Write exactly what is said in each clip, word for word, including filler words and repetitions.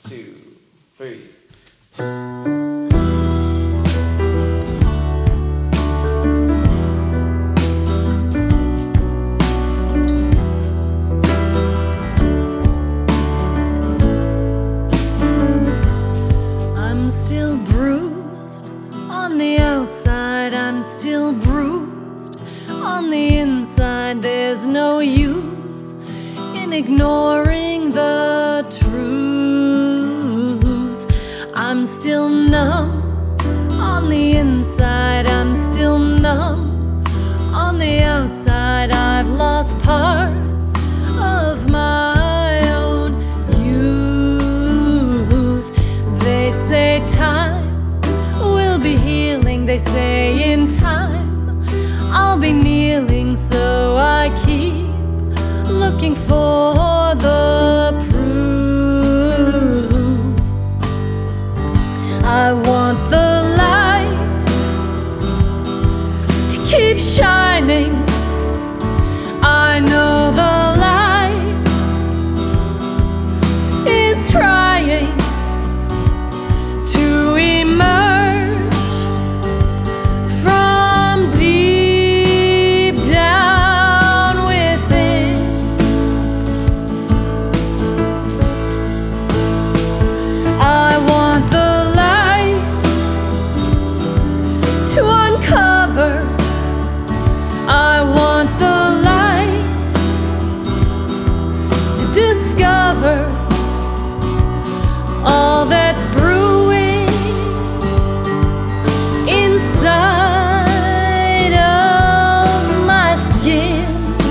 two, three. I'm still bruised on the outside, I'm still bruised on the inside. There's no use in ignoring the truth. I'm still numb on the inside, I'm still numb on the outside. I've lost parts of my own youth. They say time will be healing, they say in time I'll be kneeling, so I keep looking for the proof. I want the light to keep shining. I know the light is trying to emerge from deep down within. I want the light to uncover. I want the light to discover all that's brewing inside of my skin.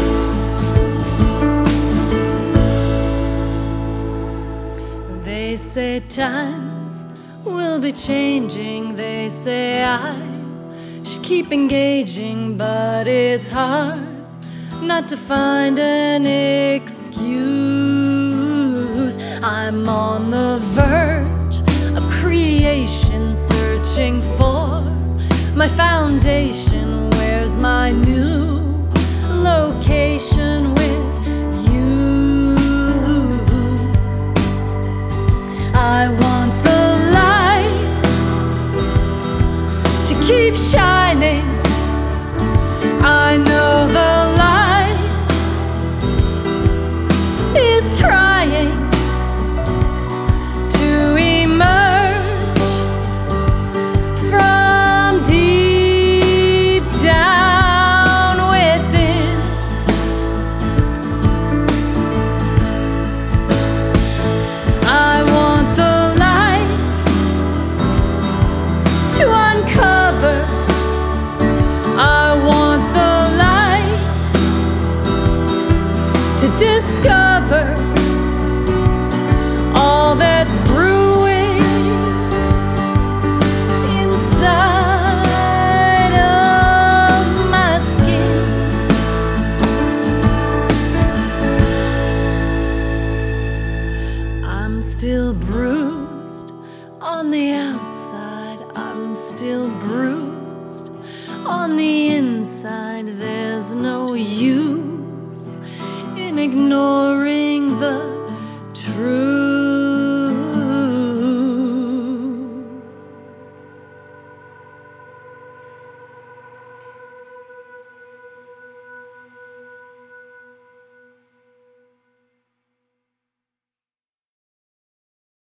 They say times will be changing, they say I should keep engaging, but it's hard not to find an excuse. I'm on the verge of creation, searching for my foundation. Where's my new location with you? I want the light to keep shining. I know the light is trying to emerge from deep down within. I want the light to uncover. I want the light to discover all that's brewing inside of my skin. I'm still bruised on the outside, I'm still bruised on the inside. There's no use in ignoring